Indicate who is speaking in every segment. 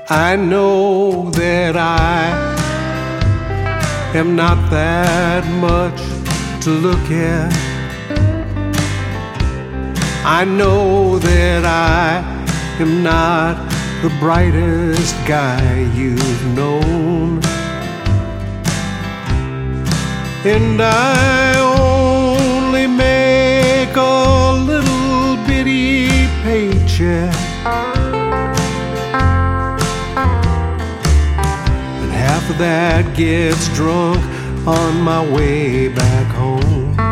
Speaker 1: I know that I am not that much to look at. I know that I am not the brightest guy you've known, and I only make a little bitty paycheck, and half of that gets drunk on my way back home.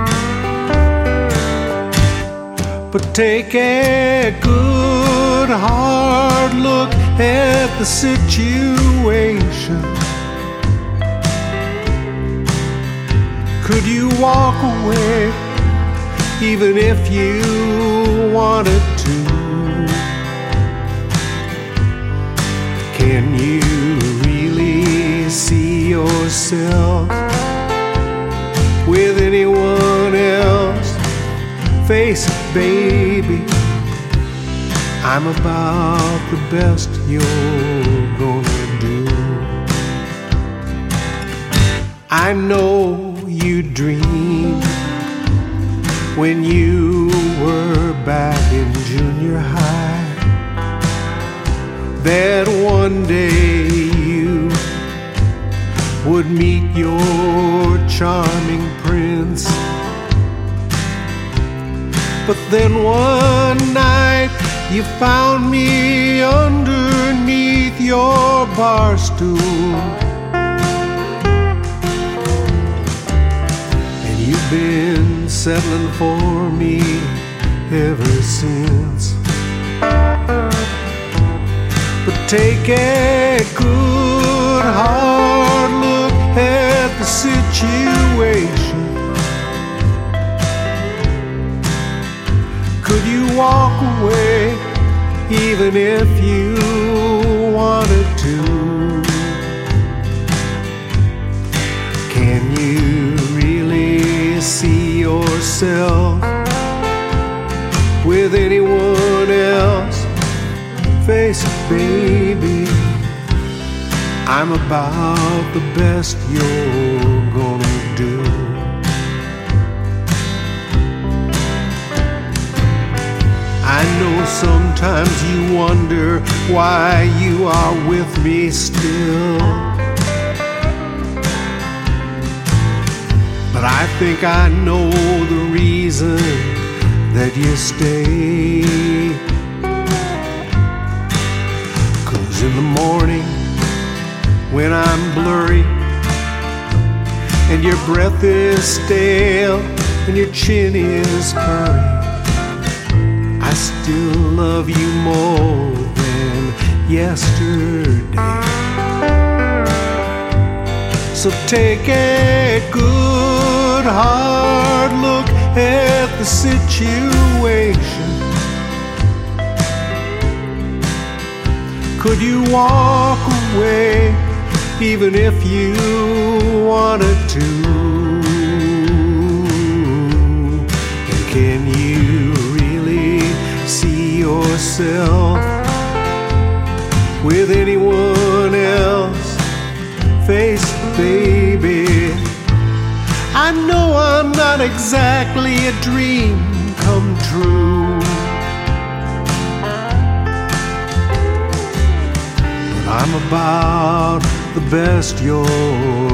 Speaker 1: But take a good hard look at the situation. Could you walk away even if you wanted to? Can you really see yourself with anyone else? Face it, baby, I'm about the best you're gonna do. I know you dreamed when you were back in junior high that one day you would meet your charming prince. But then one night you found me underneath your bar stool, and you've been settling for me ever since. But take a good hard look at the situation. Could you walk away even if you wanted to? Can you really see yourself with anyone else? Face it, baby, I'm about the best you're gonna do. I know sometimes you wonder why you are with me still, but I think I know the reason that you stay. 'Cause in the morning when I'm blurry and your breath is stale and your chin is furry, I still love you more than yesterday. So take a good hard look at the situation. Could you walk away even if you wanted to? And can you see yourself with anyone else? Face it, baby, I know I'm not exactly a dream come true, but I'm about the best you're